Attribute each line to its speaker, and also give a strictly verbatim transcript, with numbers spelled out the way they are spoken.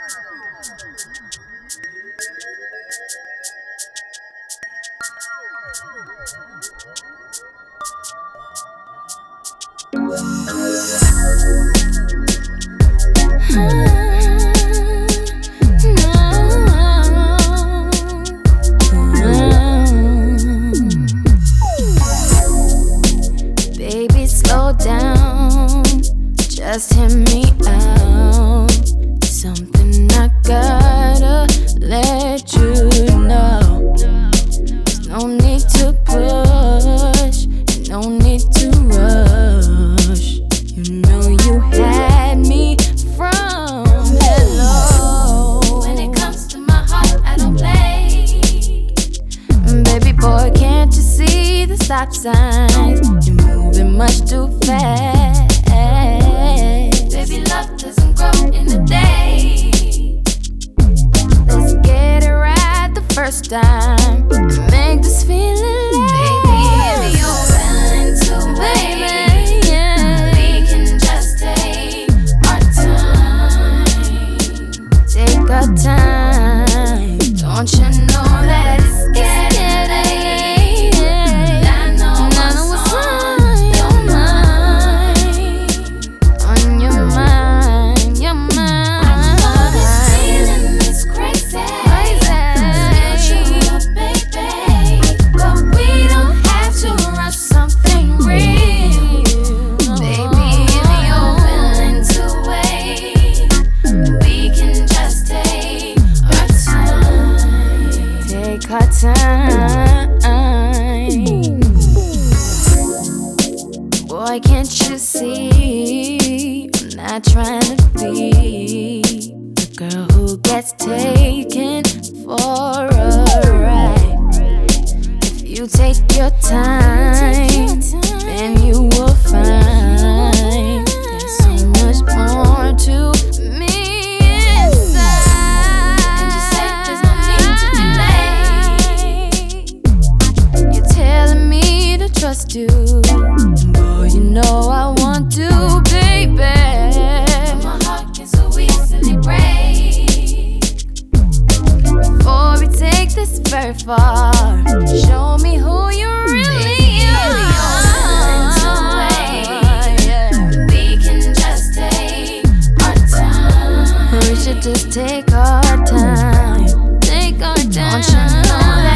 Speaker 1: Baby, slow down, just hear me out. Something I gotta let you know. There's no need to push, and no need to rush. You know you had me from hello. When it comes to my heart, I don't play. Baby boy, can't you see the stop signs? You're moving much too fast. Baby, love doesn't grow in a day. Let's get it right the first time and make this feeling last. Baby, if you're willing to wait, yeah, we can just take our time. Take our time. Don't you know that it's getting late? And I know what's on your mind. On your mind, your mind. I know this feeling is crazy. Crazy. Still true, baby. But we don't have to rush something real. Baby, if you're willing to wait, we can just take our time. Take our time. Boy, can't you see? I'm not trying to be the girl who gets taken for a ride. If you take your time, then you will find there's so much more to me inside. And you say there's no need to delay. You're telling me to trust you. Boy, you know I want to, baby. But my heart can so easily break. Before we take this very far, show me who you really are. Yeah. We can just take our time. We should just take our time. Take our time. Don't you know that